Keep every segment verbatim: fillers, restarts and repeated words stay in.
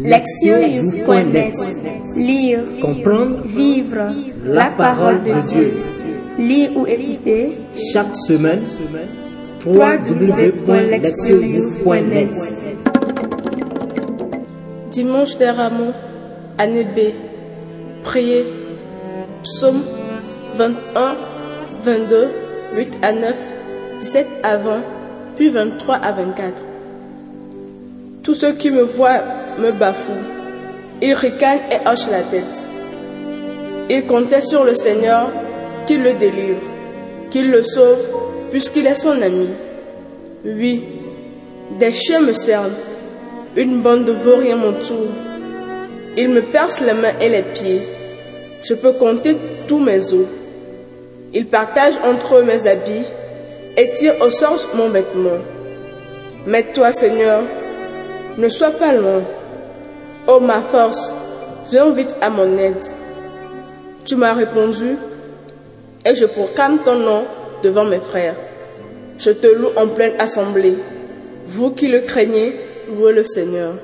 lectionnews point net. Lire, comprendre, vivre la parole de Dieu. Lire ou écouter chaque semaine w w w point lectionnews point net. Dimanche des Rameaux, année B. Priez. Psaume vingt-et-un, vingt-deux, huit à neuf, dix-sept à vingt, puis vingt-trois à vingt-quatre. Tous ceux qui me voient me bafouent. Ils ricanent et hochent la tête. Ils comptaient sur le Seigneur qu'il le délivre, qu'il le sauve, puisqu'il est son ami. Oui, des chiens me cernent, une bande de vauriens m'entoure. Ils me percent les mains et les pieds. Je peux compter tous mes os. Ils partagent entre eux mes habits et tirent au sort mon vêtement. Mais toi, Seigneur, ne sois pas loin. Ô ma force, viens vite à mon aide. Tu m'as répondu et je proclame ton nom devant mes frères. Je te loue en pleine assemblée. Vous qui le craignez, louez le Seigneur.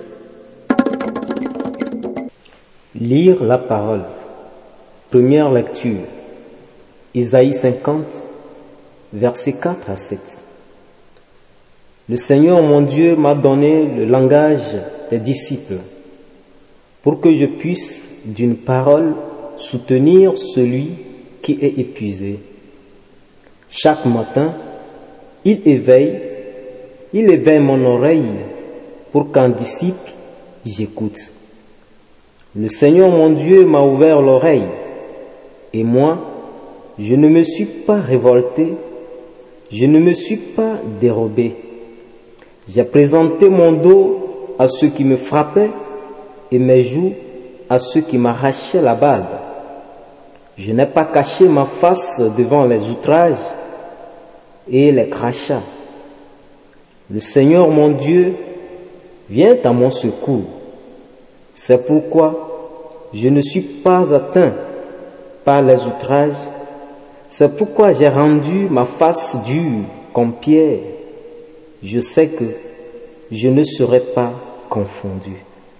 Lire la parole. Première lecture. Isaïe cinquante, versets quatre à sept. Le Seigneur mon Dieu m'a donné le langage des disciples pour que je puisse d'une parole soutenir celui qui est épuisé. Chaque matin, il éveille, il éveille mon oreille pour qu'en disciple j'écoute. Le Seigneur mon Dieu m'a ouvert l'oreille et moi, je ne me suis pas révolté, je ne me suis pas dérobé. J'ai présenté mon dos à ceux qui me frappaient et mes joues à ceux qui m'arrachaient la barbe. Je n'ai pas caché ma face devant les outrages et les crachats. Le Seigneur mon Dieu vient à mon secours. C'est pourquoi je ne suis pas atteint par les outrages. C'est pourquoi j'ai rendu ma face dure comme pierre. Je sais que je ne serai pas confondu.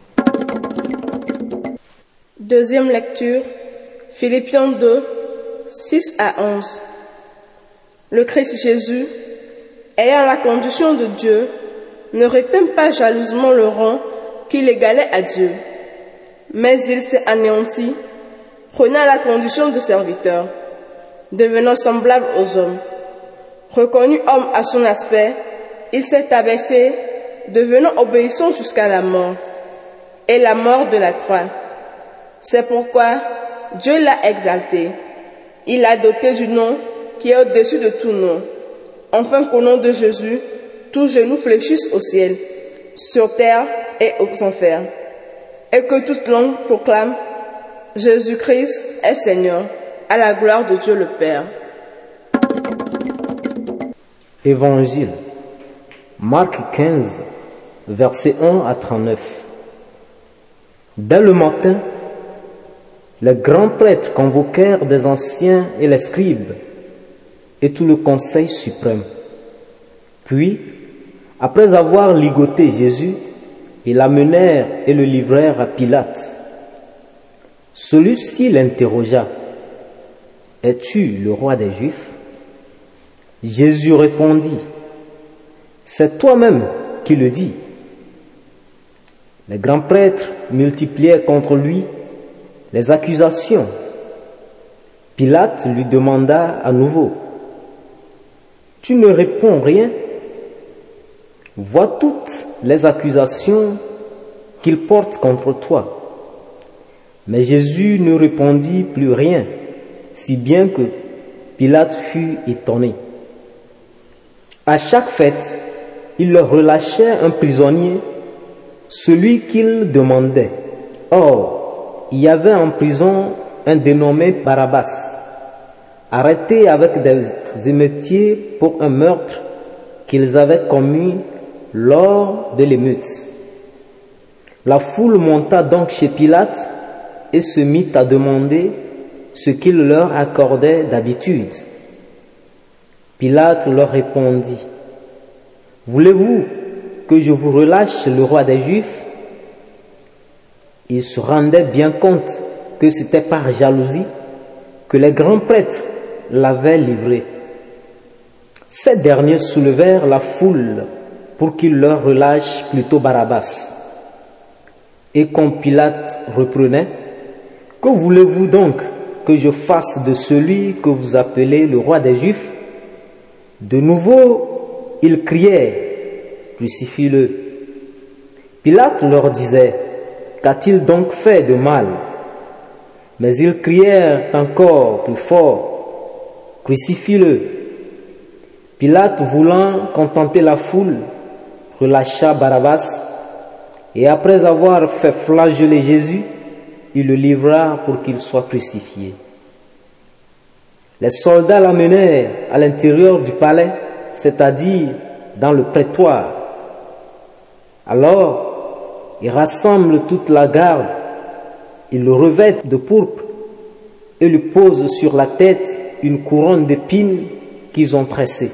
Deuxième lecture, Philippiens deux, six à onze. Le Christ Jésus, ayant la condition de Dieu, ne retint pas jalousement le rang qui l'égalait à Dieu, mais il s'est anéanti, prenant la condition de serviteur, devenant semblable aux hommes. Reconnu homme à son aspect, il s'est abaissé, devenant obéissant jusqu'à la mort, et la mort de la croix. C'est pourquoi Dieu l'a exalté. Il l'a doté du nom qui est au-dessus de tout nom, afin qu'au nom de Jésus, tous genoux fléchissent au ciel, sur terre et aux enfers, et que toute langue proclame Jésus-Christ est Seigneur, à la gloire de Dieu le Père. Évangile, Marc quinze, versets un à trente-neuf. Dès le matin, les grands prêtres convoquèrent des anciens et les scribes et tout le conseil suprême. Puis, après avoir ligoté Jésus, ils l'amenèrent et le livrèrent à Pilate. Celui-ci l'interrogea. « Es-tu le roi des Juifs ?» Jésus répondit. « C'est toi-même qui le dis. » Les grands prêtres multiplièrent contre lui les accusations. Pilate lui demanda à nouveau. « Tu ne réponds rien ? Vois toutes les accusations qu'il porte contre toi. » Mais Jésus ne répondit plus rien, si bien que Pilate fut étonné. À chaque fête, il leur relâchait un prisonnier, celui qu'il demandait. Or, il y avait en prison un dénommé Barabbas, arrêté avec des émeutiers pour un meurtre qu'ils avaient commis lors de l'émeute. La foule monta donc chez Pilate et se mit à demander ce qu'il leur accordait d'habitude. Pilate leur répondit. « Voulez-vous que je vous relâche le roi des Juifs ?» Il se rendait bien compte que c'était par jalousie que les grands prêtres l'avaient livré. Ces derniers soulevèrent la foule pour qu'il leur relâche plutôt Barabbas. Et quand Pilate reprenait, « Que voulez-vous donc que je fasse de celui que vous appelez le roi des Juifs ?» De nouveau, ils criaient, « Crucifie-le !» Pilate leur disait, « Qu'a-t-il donc fait de mal ?» Mais ils crièrent encore plus fort, « Crucifie-le !» Pilate, voulant contenter la foule, relâcha Barabbas, et après avoir fait flageller Jésus, il le livra pour qu'il soit crucifié. Les soldats l'amenèrent à l'intérieur du palais, c'est-à-dire dans le prétoire. Alors, ils rassemblent toute la garde, ils le revêtent de pourpre et lui posent sur la tête une couronne d'épines qu'ils ont tressée.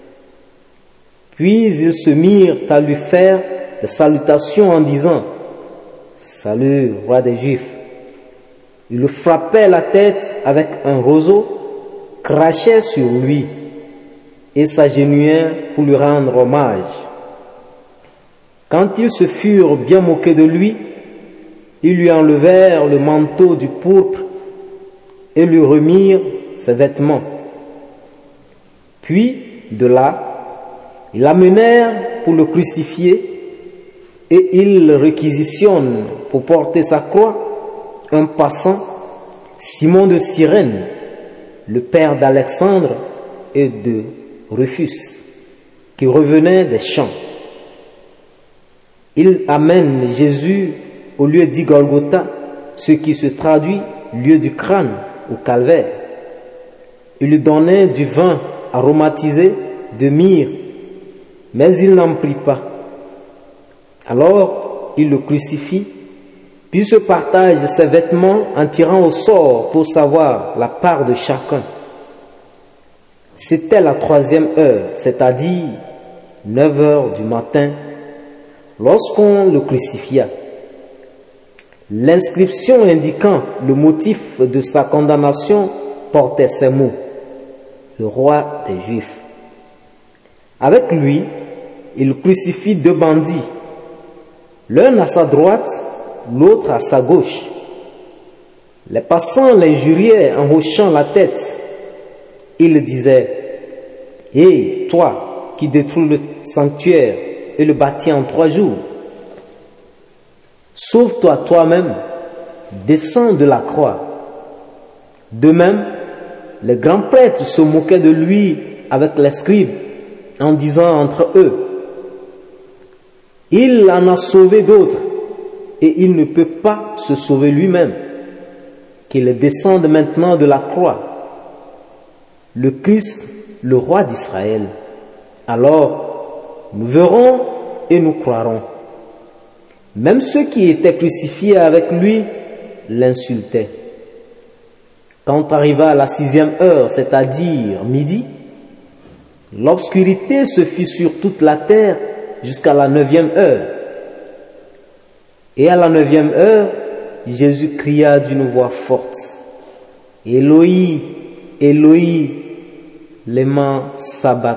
Puis ils se mirent à lui faire des salutations en disant « Salut, roi des Juifs !» Ils le frappaient la tête avec un roseau, crachaient sur lui et s'agenouillaient pour lui rendre hommage. Quand ils se furent bien moqués de lui, ils lui enlevèrent le manteau du pourpre et lui remirent ses vêtements. Puis, de là, ils l'amenèrent pour le crucifier et ils réquisitionnent pour porter sa croix un passant, Simon de Cyrène, le père d'Alexandre et de Rufus, qui revenait des champs. Ils amènent Jésus au lieu dit Golgotha, ce qui se traduit lieu du crâne au calvaire. Ils lui donnaient du vin aromatisé de myrrhe, mais il n'en prit pas. Alors, il le crucifie, puis se partage ses vêtements en tirant au sort pour savoir la part de chacun. C'était la troisième heure, c'est-à-dire neuf heures du matin, lorsqu'on le crucifia. L'inscription indiquant le motif de sa condamnation portait ces mots: le roi des Juifs. Avec lui, il crucifie deux bandits, l'un à sa droite, l'autre à sa gauche. Les passants l'injuriaient en hochant la tête. Ils disaient: « Hé, toi qui détruis le sanctuaire et le bâtis en trois jours, sauve-toi toi-même, descends de la croix. » De même, les grands prêtres se moquaient de lui avec les scribes en disant entre eux: « Il en a sauvé d'autres et il ne peut pas se sauver lui-même. Qu'il descende maintenant de la croix, le Christ, le roi d'Israël. Alors nous verrons et nous croirons. » Même ceux qui étaient crucifiés avec lui l'insultaient. Quand arriva la sixième heure, c'est-à-dire midi, l'obscurité se fit sur toute la terre jusqu'à la neuvième heure. Et à la neuvième heure, Jésus cria d'une voix forte: « Eloi, Eloi, lema sabachthani »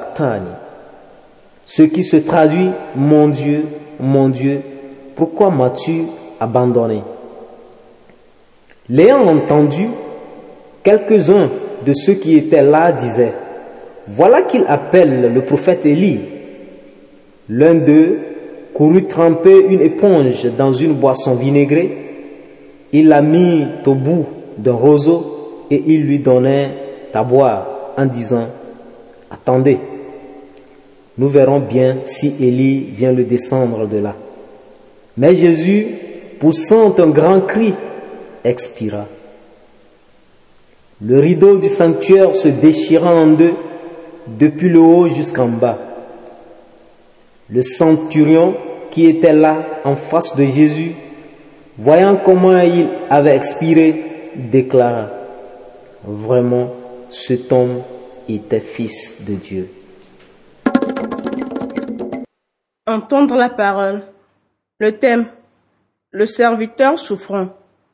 ce qui se traduit: « Mon Dieu, mon Dieu, pourquoi m'as-tu abandonné ?» L'ayant entendu, quelques-uns de ceux qui étaient là disaient: « Voilà qu'il appelle le prophète Élie. » L'un d'eux courut tremper une éponge dans une boisson vinaigrée. Il la mit au bout d'un roseau et il lui donnait à boire en disant: « Attendez, nous verrons bien si Élie vient le descendre de là. » Mais Jésus, poussant un grand cri, expira. Le rideau du sanctuaire se déchira en deux, depuis le haut jusqu'en bas. Le centurion qui était là en face de Jésus, voyant comment il avait expiré, déclara: « Vraiment, cet homme était fils de Dieu. » Entendre la parole. Le thème: le serviteur souffrant.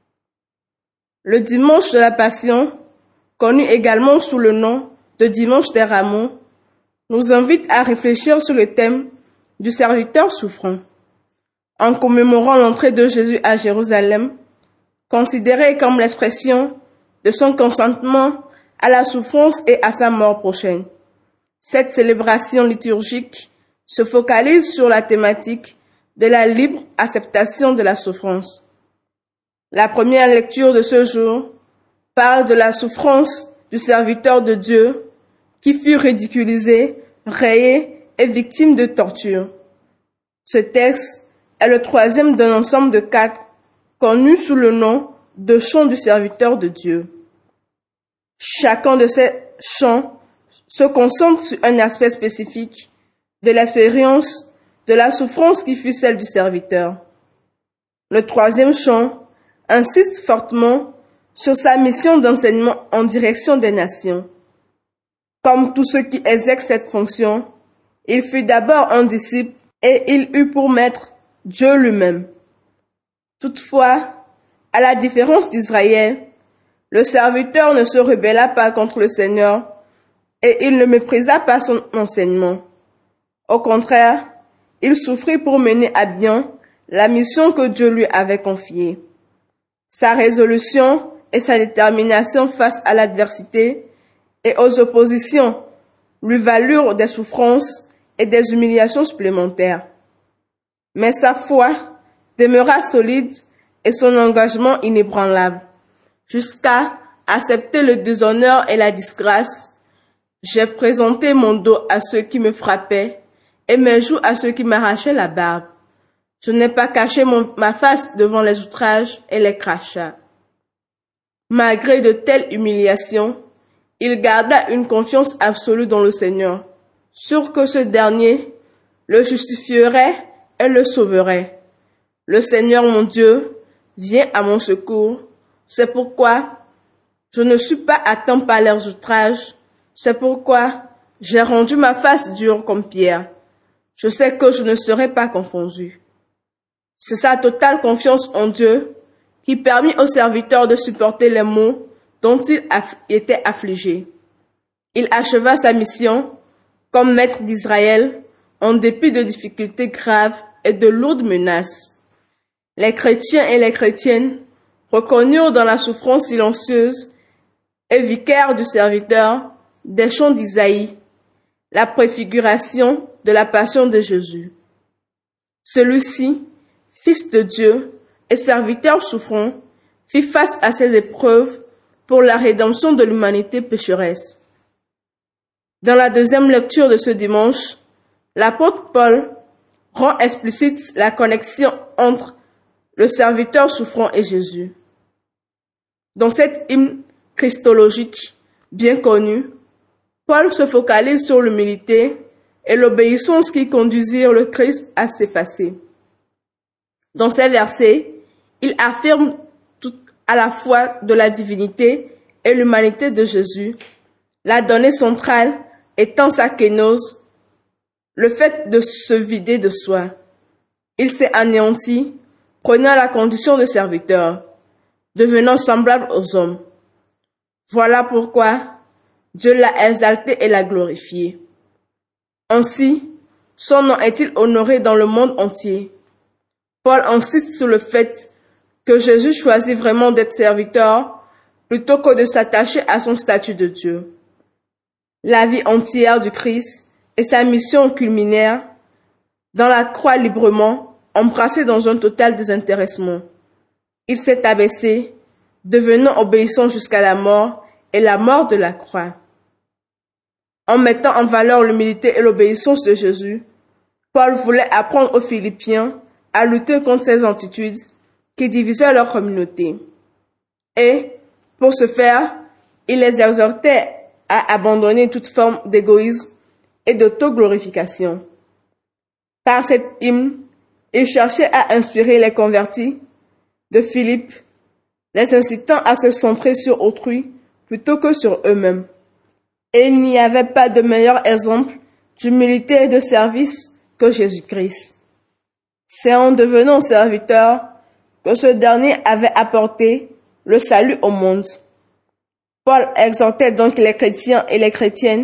Le dimanche de la Passion, connu également sous le nom de dimanche des Rameaux, nous invite à réfléchir sur le thème du serviteur souffrant. En commémorant l'entrée de Jésus à Jérusalem, considéré comme l'expression de son consentement à la souffrance et à sa mort prochaine. Cette célébration liturgique se focalise sur la thématique de la libre acceptation de la souffrance. La première lecture de ce jour parle de la souffrance du serviteur de Dieu qui fut ridiculisé, rayé et victime de torture. Ce texte est le troisième d'un ensemble de quatre connus sous le nom de chants du serviteur de Dieu. Chacun de ces chants se concentre sur un aspect spécifique de l'expérience de la souffrance qui fut celle du serviteur. Le troisième chant insiste fortement sur sa mission d'enseignement en direction des nations. Comme tous ceux qui exercent cette fonction, il fut d'abord un disciple et il eut pour maître Dieu lui-même. Toutefois, à la différence d'Israël, le serviteur ne se rebella pas contre le Seigneur et il ne méprisa pas son enseignement. Au contraire, il souffrit pour mener à bien la mission que Dieu lui avait confiée. Sa résolution et sa détermination face à l'adversité et aux oppositions lui valurent des souffrances et des humiliations supplémentaires. Mais sa foi demeura solide et son engagement inébranlable, jusqu'à accepter le déshonneur et la disgrâce. J'ai présenté mon dos à ceux qui me frappaient et mes joues à ceux qui m'arrachaient la barbe. Je n'ai pas caché mon, ma face devant les outrages et les crachats. Malgré de telles humiliations, il garda une confiance absolue dans le Seigneur, sûr que ce dernier le justifierait et le sauverait. Le Seigneur mon Dieu vient à mon secours. C'est pourquoi je ne suis pas atteint par leurs outrages. C'est pourquoi j'ai rendu ma face dure comme pierre. Je sais que je ne serai pas confondu. C'est sa totale confiance en Dieu qui permit au serviteur de supporter les maux dont il était affligé. Il acheva sa mission comme maître d'Israël en dépit de difficultés graves et de lourdes menaces. Les chrétiens et les chrétiennes reconnurent dans la souffrance silencieuse et vicaire du serviteur des chants d'Isaïe la préfiguration de la passion de Jésus. Celui-ci, fils de Dieu et serviteur souffrant, fit face à ces épreuves pour la rédemption de l'humanité pécheresse. Dans la deuxième lecture de ce dimanche, l'apôtre Paul rend explicite la connexion entre le serviteur souffrant et Jésus. Dans cet hymne christologique bien connu, Paul se focalise sur l'humilité et l'obéissance qui conduisirent le Christ à s'effacer. Dans ces versets, il affirme tout à la fois de la divinité et l'humanité de Jésus, la donnée centrale étant sa kénose, le fait de se vider de soi. Il s'est anéanti, prenant la condition de serviteur, devenant semblable aux hommes. Voilà pourquoi Dieu l'a exalté et l'a glorifié. Ainsi, son nom est-il honoré dans le monde entier. Paul insiste sur le fait que Jésus choisit vraiment d'être serviteur plutôt que de s'attacher à son statut de Dieu. La vie entière du Christ et sa mission culminaire dans la croix librement, embrassé dans un total désintéressement. Il s'est abaissé, devenant obéissant jusqu'à la mort et la mort de la croix. En mettant en valeur l'humilité et l'obéissance de Jésus, Paul voulait apprendre aux Philippiens à lutter contre ces attitudes qui divisaient leur communauté. Et, pour ce faire, il les exhortait à abandonner toute forme d'égoïsme et d'autoglorification. Par cet hymne, il cherchait à inspirer les convertis de Philippe, les incitant à se centrer sur autrui plutôt que sur eux-mêmes. Et il n'y avait pas de meilleur exemple d'humilité et de service que Jésus-Christ. C'est en devenant serviteur que ce dernier avait apporté le salut au monde. Paul exhortait donc les chrétiens et les chrétiennes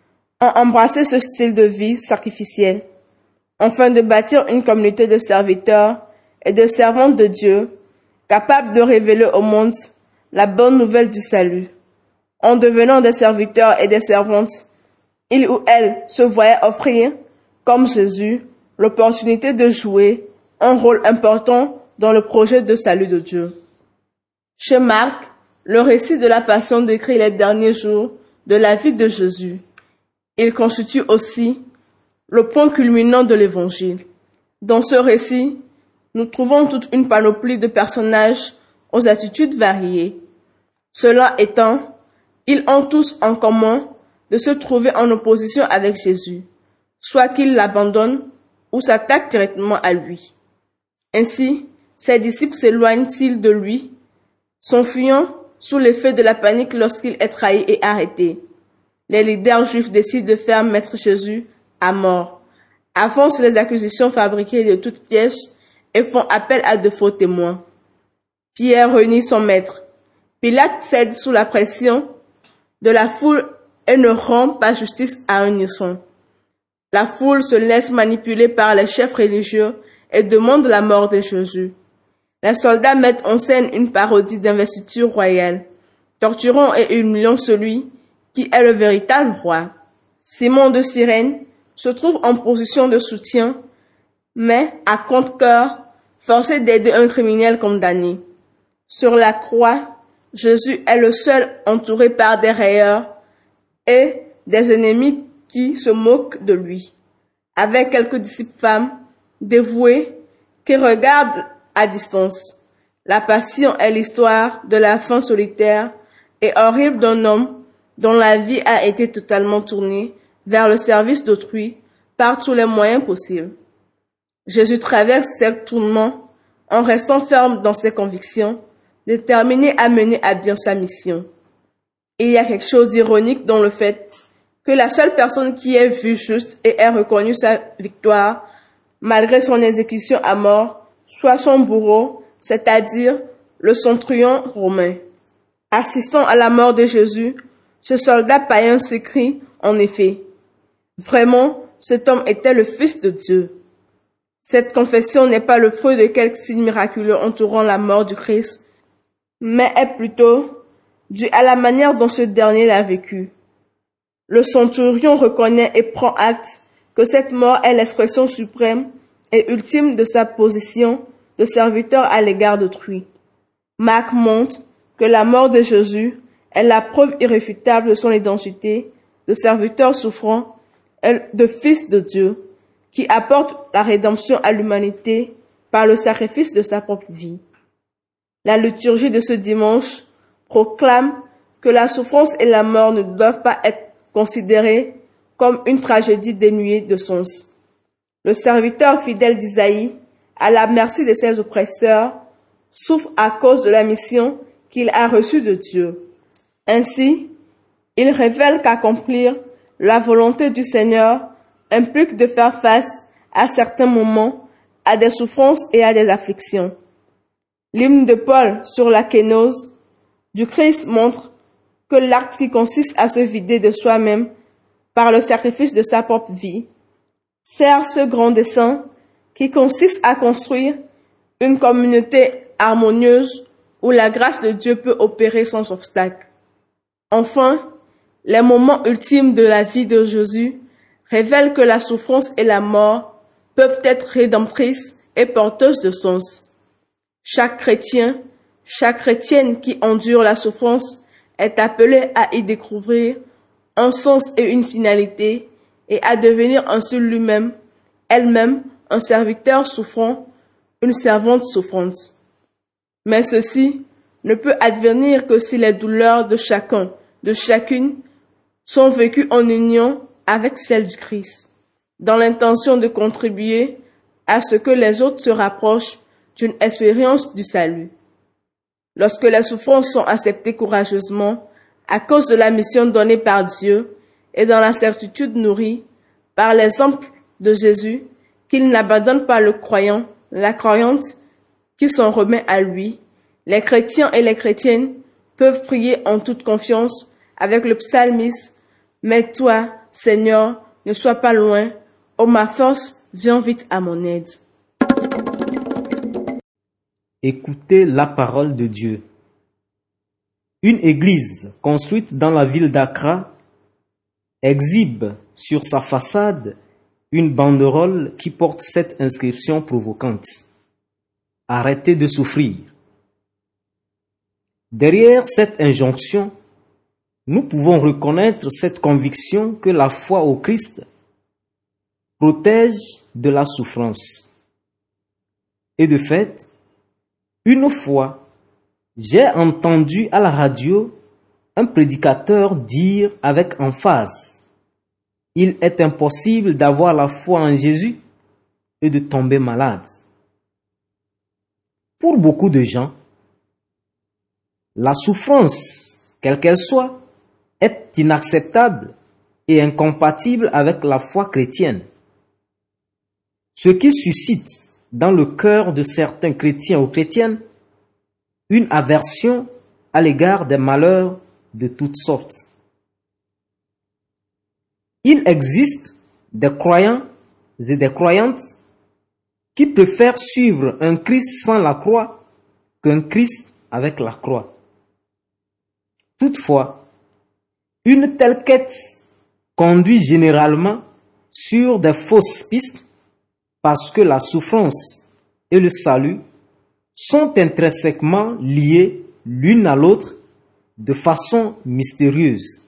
à embrasser ce style de vie sacrificiel, afin de bâtir une communauté de serviteurs et de servantes de Dieu, capables de révéler au monde la bonne nouvelle du salut. En devenant des serviteurs et des servantes, ils ou elles se voyaient offrir, comme Jésus, l'opportunité de jouer un rôle important dans le projet de salut de Dieu. Chez Marc, le récit de la Passion décrit les derniers jours de la vie de Jésus. Il constitue aussi le point culminant de l'Évangile. Dans ce récit, nous trouvons toute une panoplie de personnages aux attitudes variées. Cela étant, ils ont tous en commun de se trouver en opposition avec Jésus, soit qu'ils l'abandonnent ou s'attaquent directement à lui. Ainsi, ses disciples s'éloignent-ils de lui, s'enfuyant sous l'effet de la panique lorsqu'il est trahi et arrêté. Les leaders juifs décident de faire mettre Jésus à mort, avancent les accusations fabriquées de toutes pièces et font appel à de faux témoins. Pierre renie son maître. Pilate cède sous la pression de la foule et ne rend pas justice à un innocent. La foule se laisse manipuler par les chefs religieux et demande la mort de Jésus. Les soldats mettent en scène une parodie d'investiture royale, torturant et humiliant celui qui est le véritable roi. Simon de Cyrène se trouve en position de soutien, mais à contre-cœur, forcé d'aider un criminel condamné. Sur la croix, Jésus est le seul entouré par des railleurs et des ennemis qui se moquent de lui, avec quelques disciples femmes dévouées qui regardent à distance. La Passion est l'histoire de la fin solitaire et horrible d'un homme dont la vie a été totalement tournée vers le service d'autrui par tous les moyens possibles. Jésus traverse ces tournements en restant ferme dans ses convictions, déterminé à mener à bien sa mission. Il y a quelque chose d'ironique dans le fait que la seule personne qui ait vu juste et ait reconnu sa victoire, malgré son exécution à mort, soit son bourreau, c'est-à-dire le centurion romain. Assistant à la mort de Jésus, ce soldat païen s'écrie en effet: vraiment, cet homme était le Fils de Dieu. Cette confession n'est pas le fruit de quelque signe miraculeux entourant la mort du Christ, mais est plutôt due à la manière dont ce dernier l'a vécu. Le centurion reconnaît et prend acte que cette mort est l'expression suprême et ultime de sa position de serviteur à l'égard d'autrui. Marc montre que la mort de Jésus est la preuve irréfutable de son identité de serviteur souffrant et de Fils de Dieu, qui apporte la rédemption à l'humanité par le sacrifice de sa propre vie. La liturgie de ce dimanche proclame que la souffrance et la mort ne doivent pas être considérées comme une tragédie dénuée de sens. Le serviteur fidèle d'Isaïe, à la merci de ses oppresseurs, souffre à cause de la mission qu'il a reçue de Dieu. Ainsi, il révèle qu'accomplir la volonté du Seigneur implique de faire face à certains moments à des souffrances et à des afflictions. L'hymne de Paul sur la kénose du Christ montre que l'acte qui consiste à se vider de soi-même par le sacrifice de sa propre vie sert ce grand dessein qui consiste à construire une communauté harmonieuse où la grâce de Dieu peut opérer sans obstacle. Enfin, les moments ultimes de la vie de Jésus révèlent que la souffrance et la mort peuvent être rédemptrices et porteuses de sens. Chaque chrétien, chaque chrétienne qui endure la souffrance est appelé à y découvrir un sens et une finalité et à devenir ainsi lui-même, elle-même, un serviteur souffrant, une servante souffrante. Mais ceci ne peut advenir que si les douleurs de chacun, de chacune, sont vécues en union avec celles du Christ, dans l'intention de contribuer à ce que les autres se rapprochent d'une expérience du salut. Lorsque les souffrances sont acceptées courageusement à cause de la mission donnée par Dieu et dans la certitude nourrie par l'exemple de Jésus qu'il n'abandonne pas le croyant, la croyante, qui s'en remet à lui, les chrétiens et les chrétiennes peuvent prier en toute confiance avec le psalmiste « Mais toi, Seigneur, ne sois pas loin, ô ma force, viens vite à mon aide. » Écoutez la parole de Dieu. Une église construite dans la ville d'Accra exhibe sur sa façade une banderole qui porte cette inscription provocante. Arrêtez de souffrir. Derrière cette injonction, nous pouvons reconnaître cette conviction que la foi au Christ protège de la souffrance. Et de fait, une fois, j'ai entendu à la radio un prédicateur dire avec emphase: il est impossible d'avoir la foi en Jésus et de tomber malade. Pour beaucoup de gens, la souffrance, quelle qu'elle soit, est inacceptable et incompatible avec la foi chrétienne. Ce qui suscite dans le cœur de certains chrétiens ou chrétiennes une aversion à l'égard des malheurs de toutes sortes. Il existe des croyants et des croyantes qui préfèrent suivre un Christ sans la croix qu'un Christ avec la croix. Toutefois, une telle quête conduit généralement sur des fausses pistes parce que la souffrance et le salut sont intrinsèquement liés l'une à l'autre de façon mystérieuse.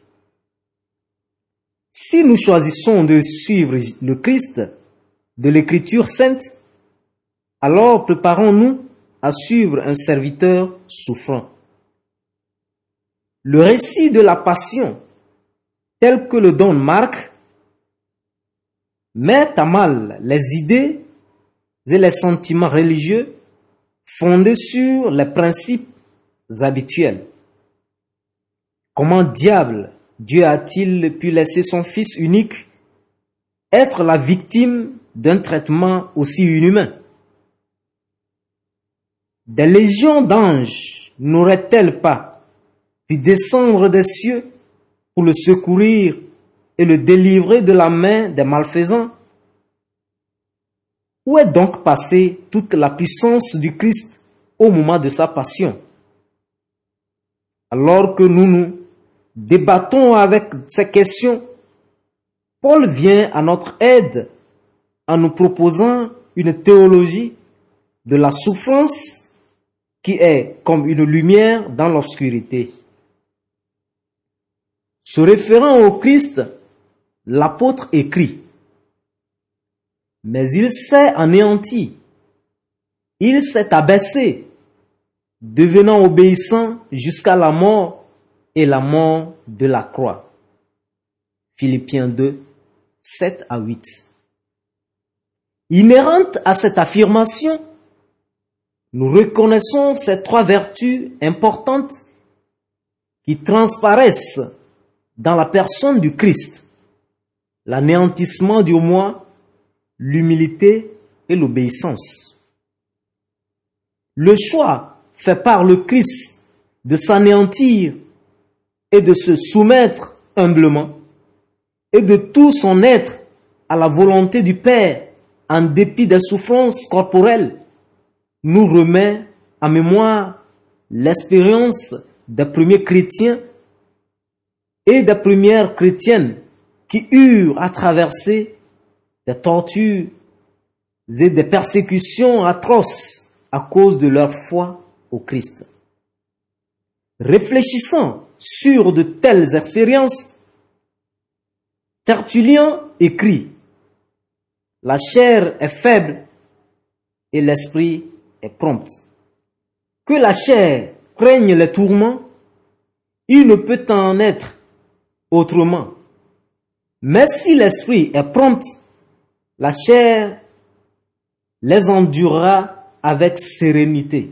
Si nous choisissons de suivre le Christ de l'Écriture sainte, alors préparons-nous à suivre un serviteur souffrant. Le récit de la Passion, tel que le donne Marc, met à mal les idées et les sentiments religieux fondés sur les principes habituels. Comment diable Dieu a-t-il pu laisser son Fils unique être la victime d'un traitement aussi inhumain? Des légions d'anges n'auraient-elles pas pu descendre des cieux pour le secourir et le délivrer de la main des malfaisants? Où est donc passée toute la puissance du Christ au moment de sa passion? Alors que nous nous débattons avec ces questions, Paul vient à notre aide en nous proposant une théologie de la souffrance qui est comme une lumière dans l'obscurité. Se référant au Christ, l'apôtre écrit: mais il s'est anéanti, il s'est abaissé, devenant obéissant jusqu'à la mort et la mort de la croix. Philippiens deux, sept à huit. Inhérente à cette affirmation, nous reconnaissons ces trois vertus importantes qui transparaissent dans la personne du Christ: l'anéantissement du moi, l'humilité et l'obéissance. Le choix fait par le Christ de s'anéantir et de se soumettre humblement et de tout son être à la volonté du Père en dépit des souffrances corporelles nous remet en mémoire l'expérience des premiers chrétiens et des premières chrétiennes qui eurent à traverser des tortures et des persécutions atroces à cause de leur foi au Christ. Réfléchissant sur de telles expériences, Tertullien écrit: la chair est faible et l'esprit est prompt. Que la chair craigne les tourments, il ne peut en être autrement. Mais si l'esprit est prompt, la chair les endurera avec sérénité.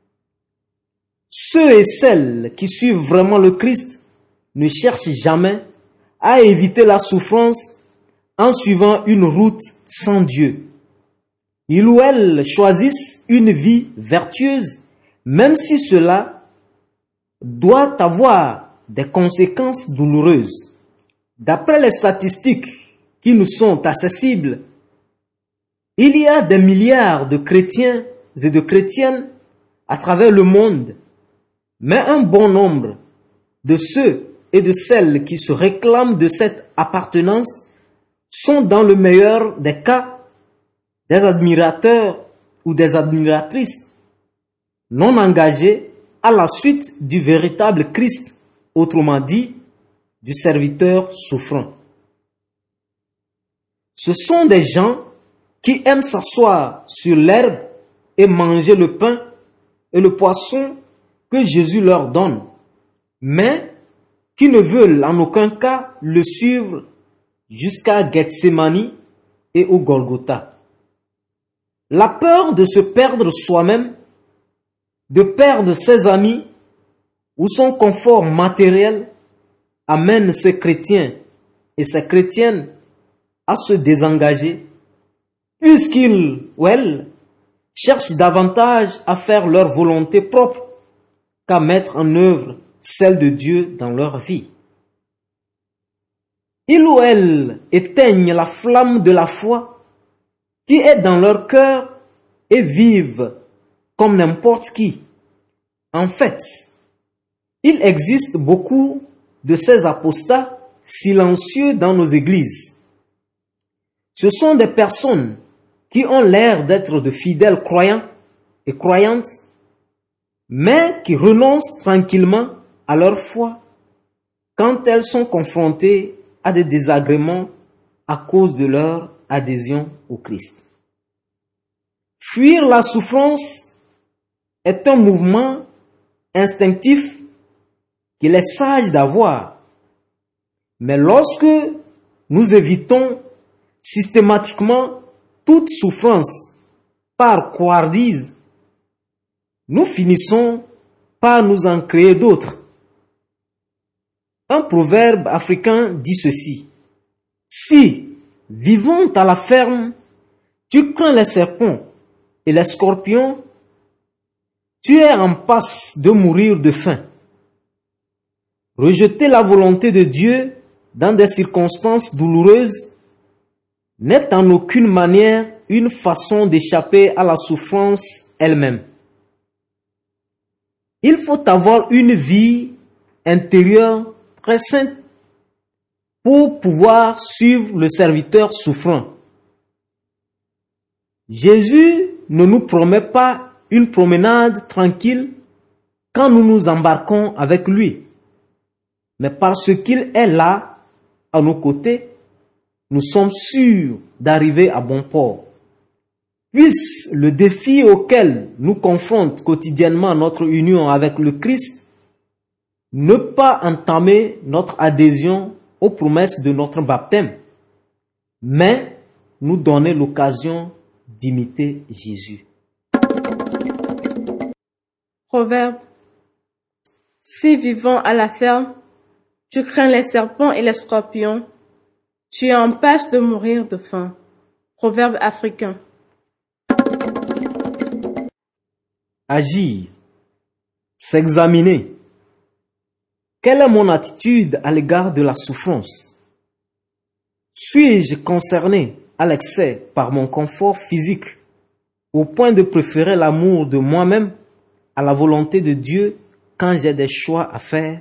Ceux et celles qui suivent vraiment le Christ ne cherchent jamais à éviter la souffrance en suivant une route sans Dieu. Ils ou elles choisissent une vie vertueuse, même si cela doit avoir des conséquences douloureuses. D'après les statistiques qui nous sont accessibles, il y a des milliards de chrétiens et de chrétiennes à travers le monde, mais un bon nombre de ceux et de celles qui se réclament de cette appartenance sont dans le meilleur des cas des admirateurs ou des admiratrices non engagés à la suite du véritable Christ, autrement dit, du serviteur souffrant. Ce sont des gens qui aiment s'asseoir sur l'herbe et manger le pain et le poisson que Jésus leur donne, mais qui ne veulent en aucun cas le suivre jusqu'à Gethsémani et au Golgotha. La peur de se perdre soi-même, de perdre ses amis ou son confort matériel amène ces chrétiens et ces chrétiennes à se désengager, puisqu'ils ou elles cherchent davantage à faire leur volonté propre qu'à mettre en œuvre celle de Dieu dans leur vie. Ils ou elles éteignent la flamme de la foi qui est dans leur cœur et vivent comme n'importe qui. En fait, il existe beaucoup de ces apostats silencieux dans nos églises. Ce sont des personnes qui ont l'air d'être de fidèles croyants et croyantes, mais qui renoncent tranquillement à leur foi quand elles sont confrontées à des désagréments à cause de leur adhésion au Christ. Fuir la souffrance est un mouvement instinctif qu'il est sage d'avoir. Mais lorsque nous évitons systématiquement toute souffrance par couardise, nous finissons par nous en créer d'autres. Un proverbe africain dit ceci: si, vivant à la ferme, tu crains les serpents et les scorpions, tu es en passe de mourir de faim. Rejeter la volonté de Dieu dans des circonstances douloureuses n'est en aucune manière une façon d'échapper à la souffrance elle-même. Il faut avoir une vie intérieure très sainte pour pouvoir suivre le serviteur souffrant. Jésus ne nous promet pas une promenade tranquille quand nous nous embarquons avec lui, mais parce qu'il est là, à nos côtés, nous sommes sûrs d'arriver à bon port. Puisse le défi auquel nous confronte quotidiennement notre union avec le Christ ne pas entamer notre adhésion aux promesses de notre baptême, mais nous donner l'occasion d'imiter Jésus. Proverbe. Si vivant à la ferme, tu crains les serpents et les scorpions, tu es en passe de mourir de faim. Proverbe africain. Agir, s'examiner. Quelle est mon attitude à l'égard de la souffrance? Suis-je concerné à l'excès par mon confort physique, au point de préférer l'amour de moi-même à la volonté de Dieu quand j'ai des choix à faire?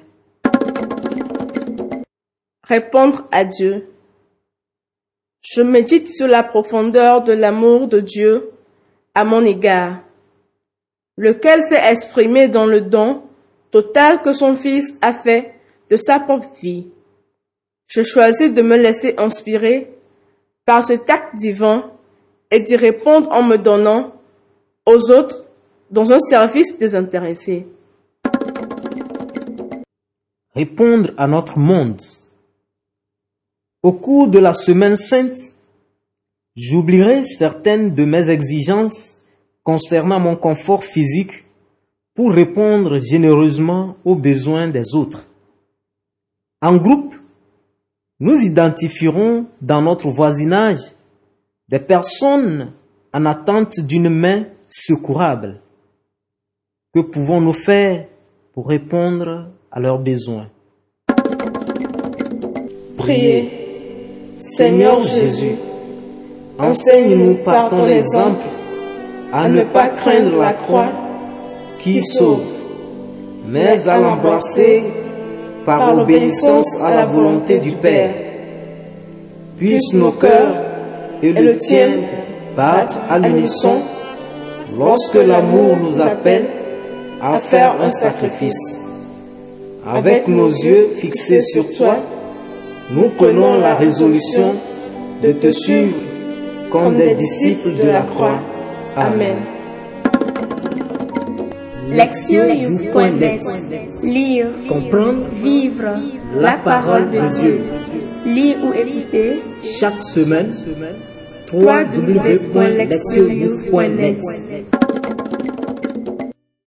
Répondre à Dieu. Je médite sur la profondeur de l'amour de Dieu à mon égard, lequel s'est exprimé dans le don total que son Fils a fait de sa propre vie. Je choisis de me laisser inspirer par ce tact divin et d'y répondre en me donnant aux autres dans un service désintéressé. Répondre à notre monde. Au cours de la semaine sainte, j'oublierai certaines de mes exigences concernant mon confort physique pour répondre généreusement aux besoins des autres. En groupe, nous identifierons dans notre voisinage des personnes en attente d'une main secourables. Que pouvons-nous faire pour répondre à leurs besoins? Priez. Seigneur Jésus, enseigne-nous par ton exemple à ne pas craindre la croix qui sauve, mais à l'embrasser par l'obéissance à la volonté du Père. Puissent nos cœurs et le tien battre à l'unisson lorsque l'amour nous appelle à faire un sacrifice. Avec nos yeux fixés sur toi, nous prenons la résolution de te suivre comme des disciples de la croix. Amen. Lectionnews point net. Lire, Comprendre, vivre la parole de Dieu. Lire ou écouter chaque semaine w w w point lectionnews point net.